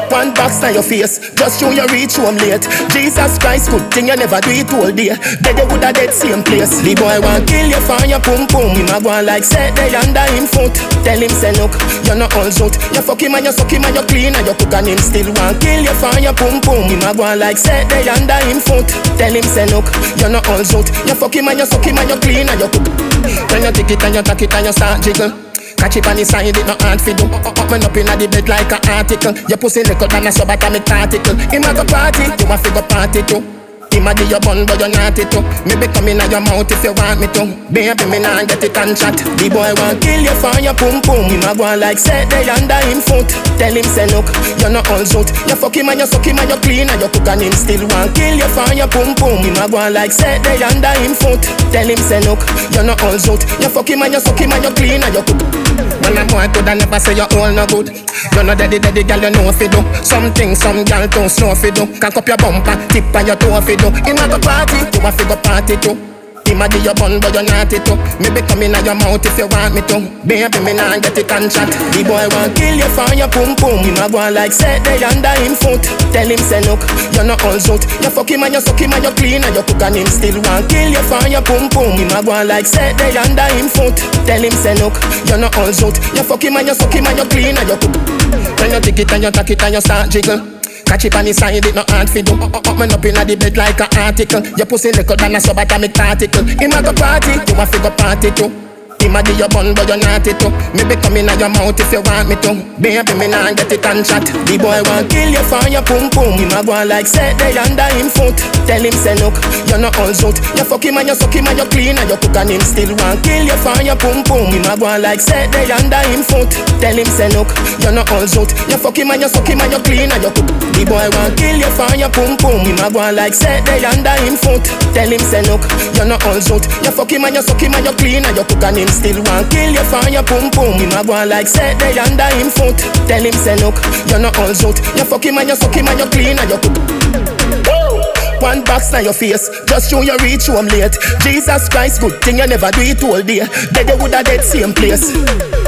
One box on your face, just show you reach home late. Jesus Christ, good thing you never do it all day. Dead you woulda dead same place. The boy want kill you for your pum pum. Him a go on like set they under him foot. Tell him say look, you're not all out. You fuck him and you suck him and you clean and you cook and him still want kill you for your pum pum. Him a go on like set they under him foot. Tell him say look, you're not all out. You fuck him and you suck him and you clean and you cook. When you take it and you tack it and you start jiggle. Catch it on the side, it no hard fi do. Man up inna the bed like an article. Your pussy little than a subatomic particle. Him a go party, you a fi go party too. Him a give you bun but you naughty too. Me be come inna your mouth if you want me to. Baby me nah get it and chat. The boy want kill you for your pum pum. Him a go on like set they under him foot. Tell him say look, you're not all out. You fuck him and you suck him and you clean and you cook and him still want kill you for your pum pum. Him a go on like set they under him foot. Tell him say look, you're not all out. You fuck him and you suck him and you clean and you cook. When a boy coulda never say you all no good. You know daddy girl you know fi do. Something some girl too slow fi do. Cock up your bumper, tip on your toe fi do. Him a go party, you a fi go party too. Him a give you bun but you naughty too. Me be come inna your mouth if you want me to. Baby me nah get it and chat. The boy want kill you for your pum pum. Him a go on like set they under him foot. Tell him say look, you're not all out. You fuck him and you suck him and you clean and you cook and him still want kill you for your pum pum. Him a go on like set they under him foot. Tell him say look, you're not all out. You fuck him and you suck him and you clean and you cook. When you take it and you tack it and you start jiggle. Catch it on the side, it no hard fi do. Man up inna the bed like an article. Your pussy little than a subatomic particle. Him a go party, you a fi go party too. Him a give you bun but you naughty too. Me be come inna your mouth if you want me to. Baby me nah get it and chat. The boy want kill you for your pum pum. Him a go on like set they under him foot. Tell him say look, you're not all out. You fuck him and you suck him and you clean and you cook and him still want kill you for your pum pum. Him a go on like set they under him foot. Tell him say look, you're not all out. You fuck him and you suck him and you clean and you cook. The boy want kill you for your pum pum. Him a go on like set they under him foot. Tell him say look, you're not all out. You fuck him and you suck him and you clean and you cook and him still want kill you for your pum pum. Him a go on like set they under him foot. Tell him say look, you're not all out. You fuck him and you suck him and you clean and you cook. One box on your face, just show you reach home late. Jesus Christ, good thing you never do it all day. Dead you woulda dead same place.